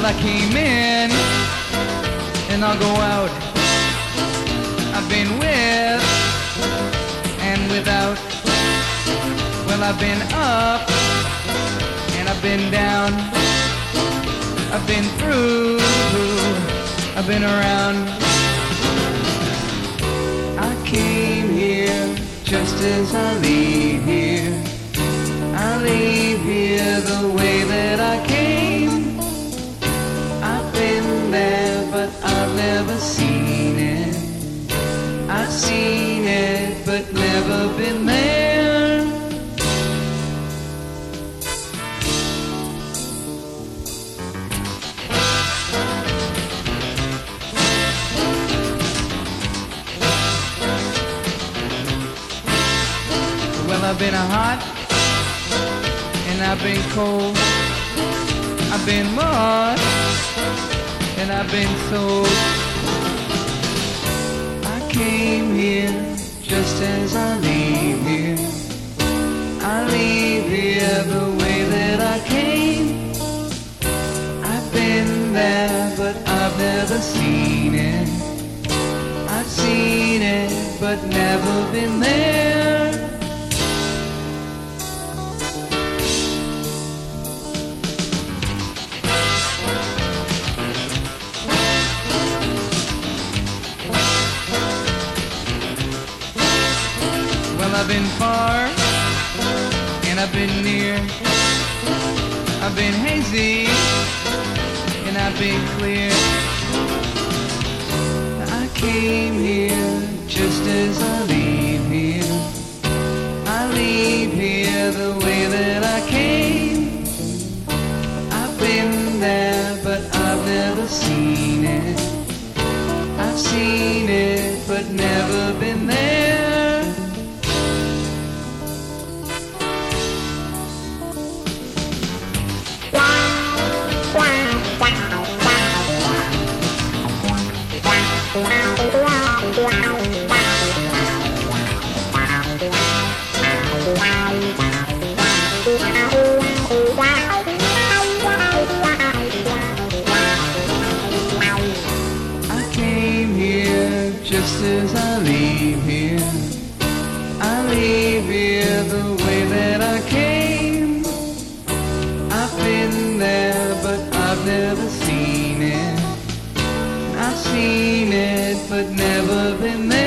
Well, I came in and I'll go out. I've been with and without. Well, I've been up and I've been down. I've been through, I've been around. I came here just as I leave here. I leave here the way that I came. I've been there, but I've never seen it. I've seen it, but never been there. Well, I've been hot and I've been cold. I've been more and I've been sold. I came here just as I leave here. I leave here the way that I came. I've been there, but I've never seen it. I've seen it, but never been there. Well, I've been far and I've been near. I've been hazy and I've been clear. I came here just as I leave here. I leave here the way that I came. I've been there, but I've never seen it. I've seen it, but never been there. I came here just as I leave here. I leave here the way that I came. I've been there, but I've never seen it. I've seen it, but never been there.